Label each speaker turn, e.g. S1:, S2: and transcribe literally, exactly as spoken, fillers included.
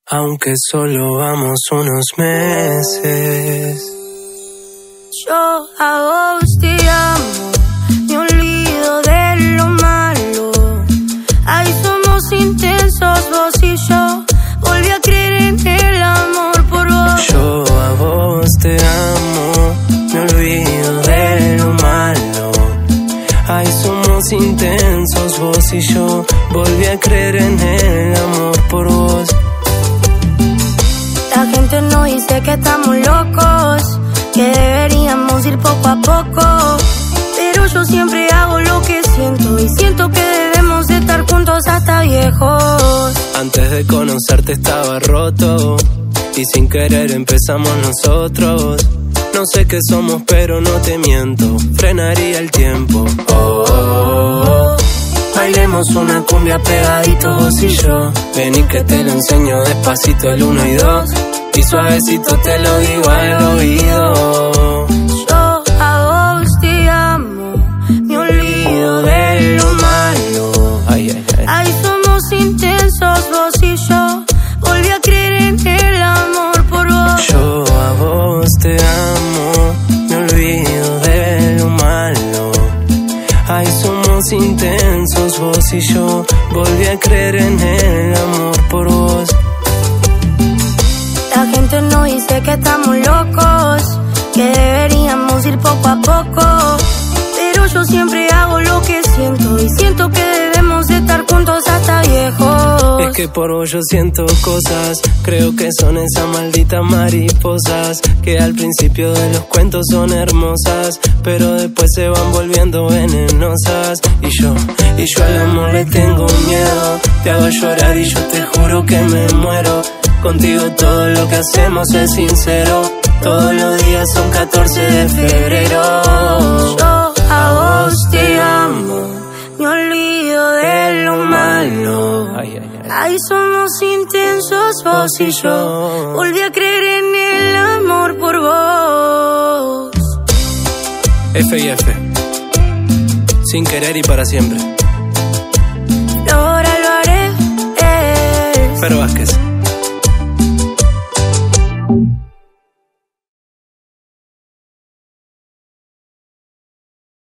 S1: Aunque solo vamos unos meses.
S2: Yo a vos te amo, me olvido de lo malo. Ahí somos intensos, vos y yo. Volví a creer en el amor por vos.
S1: Yo a vos te amo, me olvido de lo malo. Ahí somos intensos, vos y yo. Volví a creer en el amor por vos.
S2: La gente nos dice que estamos locos, que deberíamos ir poco a poco. Pero yo siempre hago lo que siento y siento que debemos de estar juntos hasta viejos.
S1: Antes de conocerte estaba roto y sin querer empezamos nosotros. No sé qué somos pero no te miento, frenaría el tiempo. Oh, oh, oh. Bailemos una cumbia pegaditos vos y yo. Vení que te lo enseño despacito el uno y dos. Y suavecito te lo digo al oído.
S2: Yo a vos te amo, me olvido de lo malo.
S1: Ay, ay, ay.
S2: Ahí somos intensos, vos y yo. Volví a creer en el amor por vos.
S1: Yo a vos te amo, me olvido de lo malo. Ahí somos intensos, vos y yo. Volví a creer en el amor por vos.
S2: La gente nos dice que estamos locos, que deberíamos ir poco a poco. Pero yo siempre hago lo que siento y siento que debemos de estar juntos hasta viejos.
S1: Es que por vos yo siento cosas, creo que son esas malditas mariposas que al principio de los cuentos son hermosas, pero después se van volviendo venenosas. Y yo, y yo al amor le tengo miedo, te hago llorar y yo te juro que me muero. Contigo todo lo que hacemos es sincero, todos los días son catorce de febrero.
S2: Yo a vos te amo, me olvido de lo malo.
S1: Ay, ay, ay.
S2: Ahí somos intensos, vos y yo. Volví a creer en el amor por vos.
S1: F y F, sin querer y para siempre.
S2: Ahora lo haré.
S1: Pero Vázquez.